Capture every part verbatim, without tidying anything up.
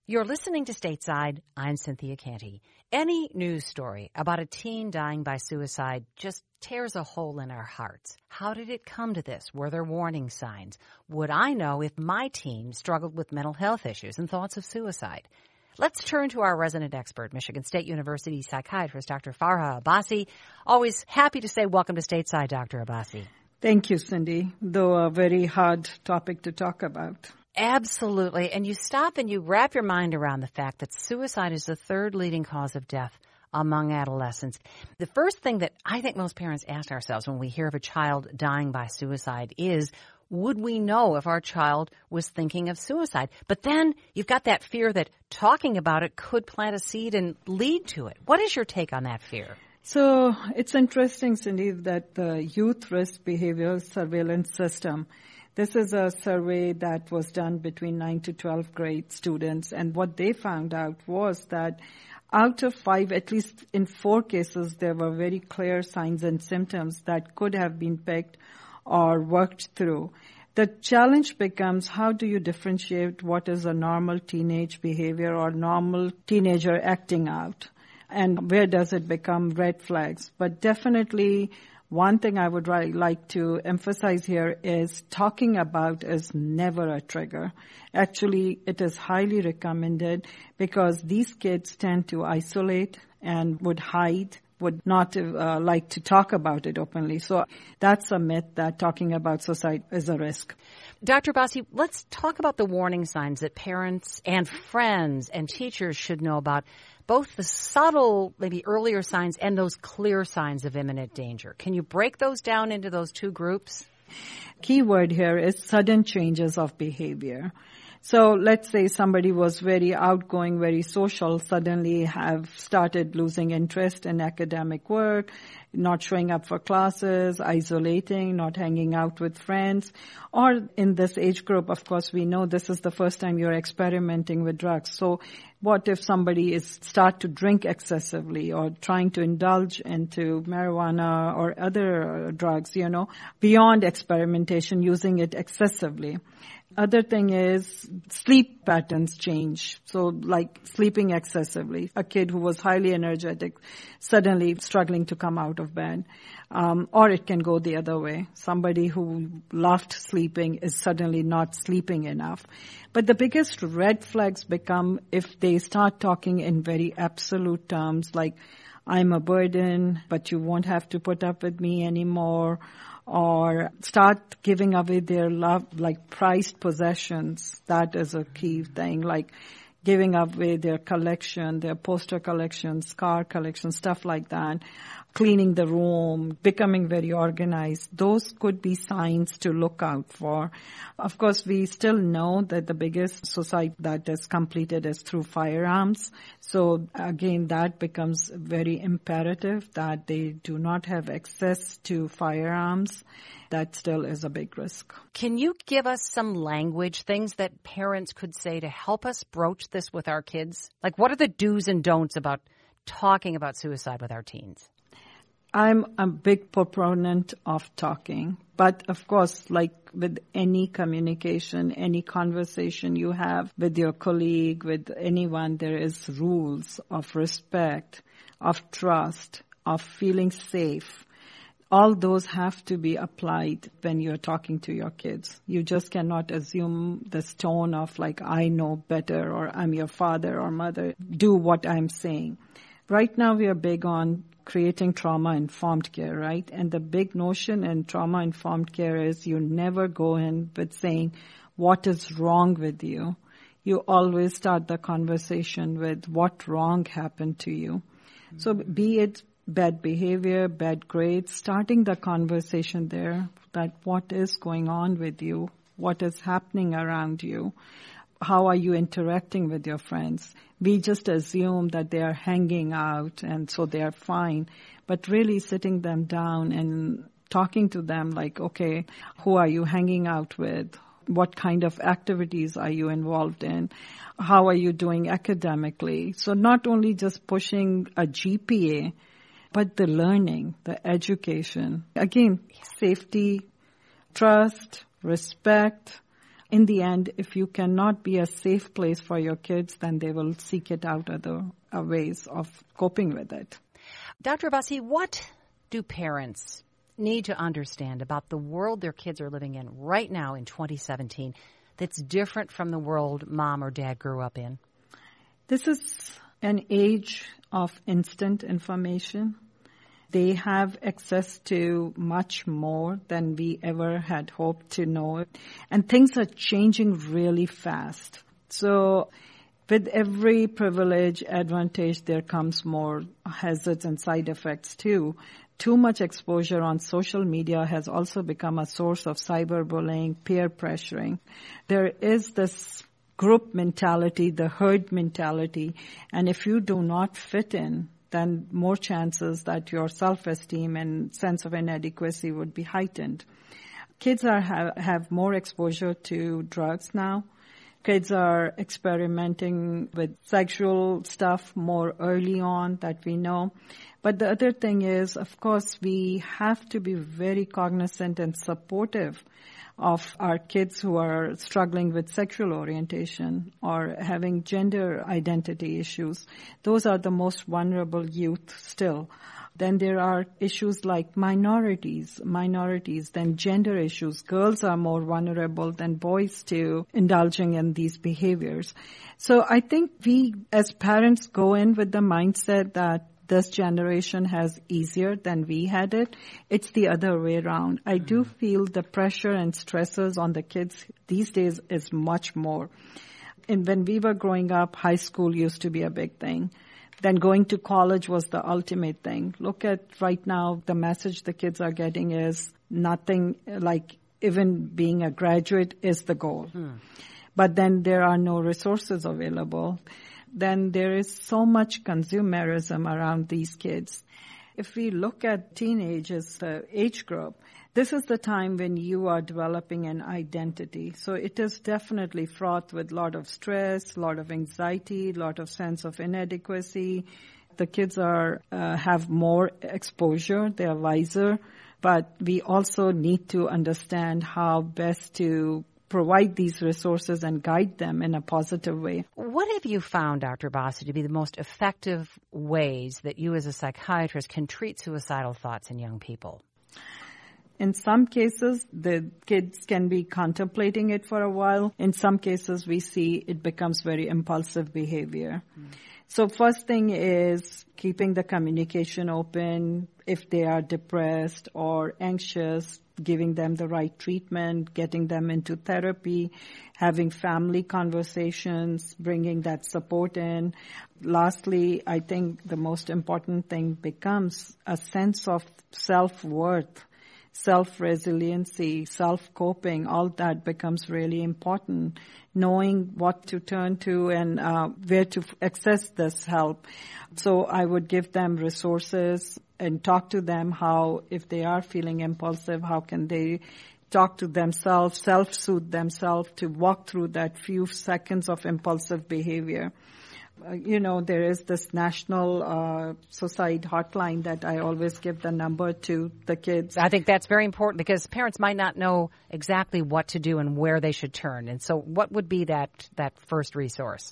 You're listening to Stateside. I'm Cynthia Canty. Any news story about a teen dying by suicide just tears a hole in our hearts. How did it come to this? Were there warning signs? Would I know if my teen struggled with mental health issues and thoughts of suicide? Let's turn to our resident expert, Michigan State University psychiatrist, Doctor Farha Abbasi. Always happy to say welcome to Stateside, Doctor Abbasi. Thank you, Cindy, though a very hard topic to talk about. Absolutely. And you stop and you wrap your mind around the fact that suicide is the third leading cause of death among adolescents. The first thing that I think most parents ask ourselves when we hear of a child dying by suicide is, would we know if our child was thinking of suicide? But then you've got that fear that talking about it could plant a seed and lead to it. What is your take on that fear? So it's interesting, Cindy, that the Youth Risk Behavioral Surveillance System, this is a survey that was done between nine to twelfth grade students, and what they found out was that out of five, at least in four cases, there were very clear signs and symptoms that could have been picked or worked through. The challenge becomes, how do you differentiate what is a normal teenage behavior or normal teenager acting out? And where does it become red flags? But definitely, one thing I would really like to emphasize here is talking about is never a trigger. Actually, it is highly recommended because these kids tend to isolate and would hide, would not uh, like to talk about it openly. So that's a myth that talking about suicide is a risk. Doctor Abbasi, let's talk about the warning signs that parents and friends and teachers should know about, both the subtle, maybe earlier signs and those clear signs of imminent danger. Can you break those down into those two groups? Key word here is sudden changes of behavior. So let's say somebody was very outgoing, very social, suddenly have started losing interest in academic work, not showing up for classes, isolating, not hanging out with friends. Or in this age group, of course, we know this is the first time you're experimenting with drugs. So what if somebody is start to drink excessively or trying to indulge into marijuana or other drugs, you know, beyond experimentation, using it excessively? Other thing is sleep patterns change. So like sleeping excessively. A kid who was highly energetic suddenly struggling to come out of bed. Um, or it can go the other way. Somebody who loved sleeping is suddenly not sleeping enough. But the biggest red flags become if they start talking in very absolute terms like, I'm a burden, but you won't have to put up with me anymore. Or start giving away their love, like prized possessions. That is a key thing, like giving away their collection, their poster collections, car collection, stuff like that. Cleaning the room, becoming very organized. Those could be signs to look out for. Of course, we still know that the biggest suicide that is completed is through firearms. So again, that becomes very imperative that they do not have access to firearms. That still is a big risk. Can you give us some language, things that parents could say to help us broach this with our kids? Like, what are the do's and don'ts about talking about suicide with our teens? I'm a big proponent of talking, but of course, like with any communication, any conversation you have with your colleague, with anyone, there is rules of respect, of trust, of feeling safe. All those have to be applied when you're talking to your kids. You just cannot assume this tone of like, I know better, or I'm your father or mother, do what I'm saying. Right now we are big on creating trauma-informed care, right? And the big notion in trauma-informed care is you never go in with saying, what is wrong with you? You always start the conversation with what wrong happened to you. Mm-hmm. So be it bad behavior, bad grades, starting the conversation there, that what is going on with you? What is happening around you? How are you interacting with your friends? We just assume that they are hanging out and so they are fine. But really sitting them down and talking to them like, okay, who are you hanging out with? What kind of activities are you involved in? How are you doing academically? So not only just pushing a G P A, but the learning, the education. Again, safety, trust, respect, In the end, if you cannot be a safe place for your kids, then they will seek it out other uh, ways of coping with it. Doctor Abbasi, what do parents need to understand about the world their kids are living in right now in twenty seventeen that's different from the world mom or dad grew up in? This is an age of instant information. They have access to much more than we ever had hoped to know. And things are changing really fast. So with every privilege, advantage, there comes more hazards and side effects too. Too much exposure on social media has also become a source of cyberbullying, peer pressuring. There is this group mentality, the herd mentality, and if you do not fit in, then more chances that your self-esteem and sense of inadequacy would be heightened. Kids are have, have more exposure to drugs now. Kids are experimenting with sexual stuff more early on that we know. But the other thing is, of course, we have to be very cognizant and supportive of our kids who are struggling with sexual orientation or having gender identity issues. Those are the most vulnerable youth still. Then there are issues like minorities, minorities, then gender issues. Girls are more vulnerable than boys to indulging in these behaviors. So I think we as parents go in with the mindset that this generation has easier than we had it. It's the other way around. I do feel the pressure and stresses on the kids these days is much more. And when we were growing up, high school used to be a big thing. Then going to college was the ultimate thing. Look at right now, the message the kids are getting is nothing like even being a graduate is the goal. Hmm. But then there are no resources available. Then there is so much consumerism around these kids. If we look at teenage as the age group, this is the time when you are developing an identity. So it is definitely fraught with a lot of stress, a lot of anxiety, a lot of sense of inadequacy. The kids are uh, have more exposure, they are wiser, but we also need to understand how best to provide these resources and guide them in a positive way. What have you found, Doctor Abbasi, to be the most effective ways that you as a psychiatrist can treat suicidal thoughts in young people? In some cases, the kids can be contemplating it for a while. In some cases, we see it becomes very impulsive behavior. Mm. So first thing is keeping the communication open. If they are depressed or anxious, giving them the right treatment, getting them into therapy, having family conversations, bringing that support in. Lastly, I think the most important thing becomes a sense of self-worth, self-resiliency, self-coping. All that becomes really important. Knowing what to turn to and uh, where to access this help. So I would give them resources and talk to them how, if they are feeling impulsive, how can they talk to themselves, self-soothe themselves to walk through that few seconds of impulsive behavior. Uh, you know, there is this national uh, suicide hotline that I always give the number to the kids. I think that's very important because parents might not know exactly what to do and where they should turn. And so what would be that, that first resource?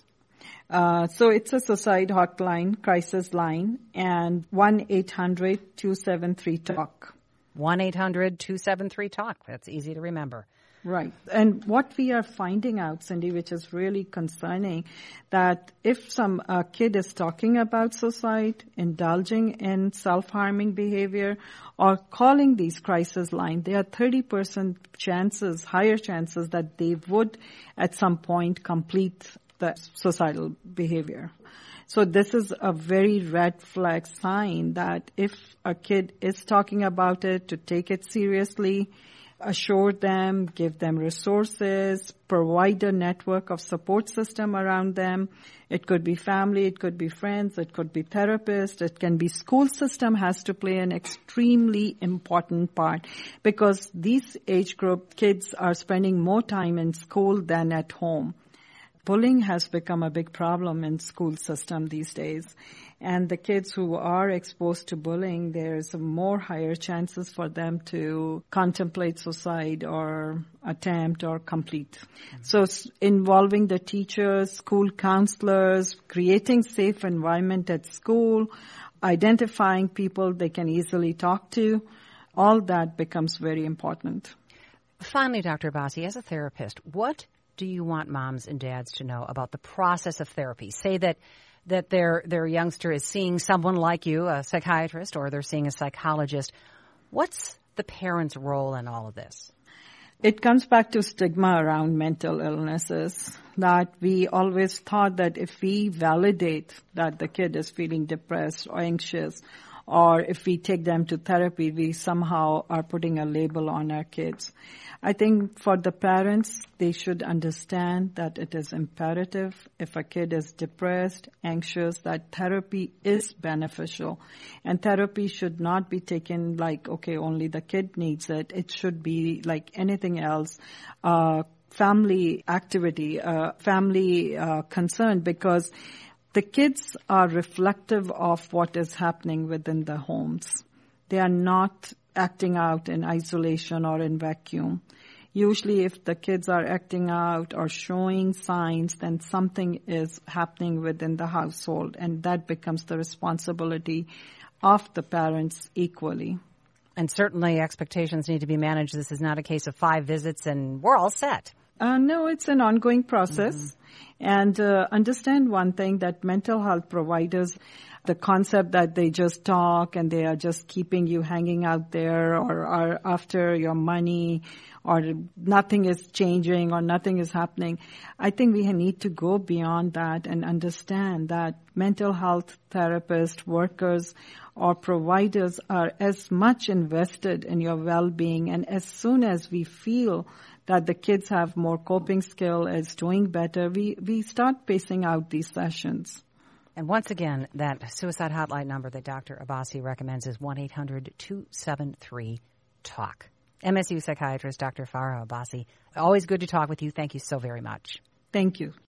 Uh, so it's a suicide hotline, crisis line, and one eight hundred two seven three talk. one eight hundred two seven three talk. That's easy to remember. Right. And what we are finding out, Cindy, which is really concerning, that if some uh, kid is talking about suicide, indulging in self-harming behavior, or calling these crisis lines, there are thirty percent chances, higher chances that they would at some point complete the suicidal behavior. So this is a very red flag sign that if a kid is talking about it, to take it seriously, assure them, give them resources, provide a network of support system around them. It could be family, it could be friends, it could be therapists, it can be school system has to play an extremely important part because these age group kids are spending more time in school than at home. bullying has become a big problem in school system these days. And the kids who are exposed to bullying, there's more higher chances for them to contemplate suicide or attempt or complete. Mm-hmm. So involving the teachers, school counselors, creating safe environment at school, identifying people they can easily talk to, all that becomes very important. Finally, Doctor Abbasi, as a therapist, what do you want moms and dads to know about the process of therapy? Say that that their their youngster is seeing someone like you, a psychiatrist, or they're seeing a psychologist. What's the parent's role in all of this? It comes back to stigma around mental illnesses, that we always thought that if we validate that the kid is feeling depressed or anxious, or if we take them to therapy, we somehow are putting a label on our kids. I think for the parents, they should understand that it is imperative if a kid is depressed, anxious, that therapy is beneficial. And therapy should not be taken like, okay, only the kid needs it. It should be like anything else, uh, family activity, uh, family uh, concern, because the kids are reflective of what is happening within the homes. They are not acting out in isolation or in vacuum. Usually if the kids are acting out or showing signs, then something is happening within the household, and that becomes the responsibility of the parents equally. And certainly expectations need to be managed. This is not a case of five visits and we're all set. Uh, no, it's an ongoing process. Mm-hmm. And uh, understand one thing, that mental health providers, the concept that they just talk and they are just keeping you hanging out there or are after your money or nothing is changing or nothing is happening. I think we need to go beyond that and understand that mental health therapists, workers, or providers are as much invested in your well-being. And as soon as we feel that the kids have more coping skill, is doing better, we, we start pacing out these sessions. And once again, that suicide hotline number that Doctor Abbasi recommends is one eight hundred two seven three talk. M S U psychiatrist Doctor Farah Abbasi, always good to talk with you. Thank you so very much. Thank you.